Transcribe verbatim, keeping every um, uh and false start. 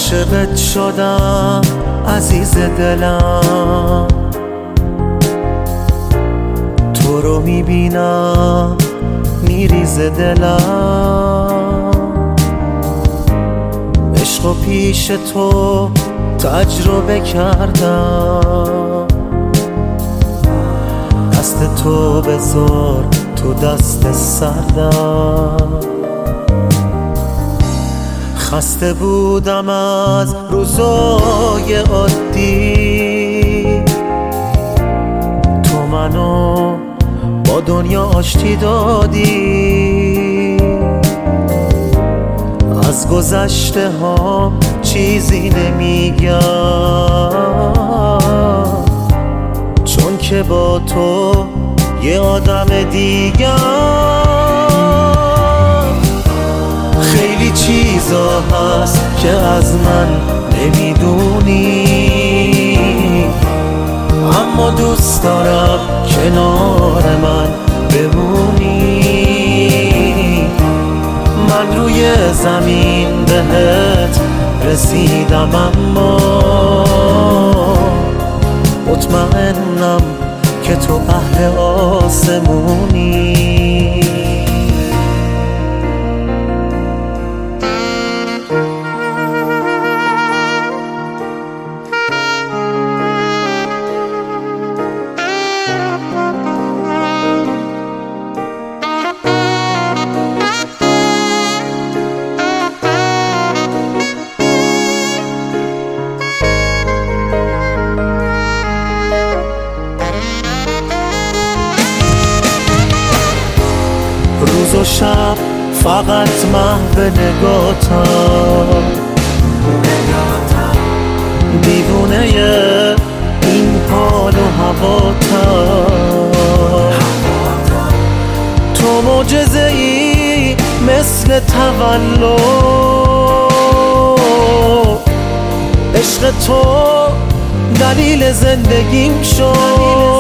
عاشقت شدم عزیز دلم، تو رو میبینم میریزه دلم. عشق و پیش تو تجربه کردم، دست تو بذار تو دست سردم. خسته بودم از روزای عادی، تو منو با دنیا آشتی دادی. از گذشته ها چیزی نمیگم، چون که با تو یه آدم دیگم. خیلی چیزا هست که از من نمیدونی، اما دوست دارم کنار من بمونی. من روی زمین بهت رسیدم، اما مطمئنم که تو اهل آسمونی. روز و شب فقط محو نگاتم، دیوونه این حال و هواتم. تو معجزه ای مثل تولد، عشق تو دلیل زندگیم شد.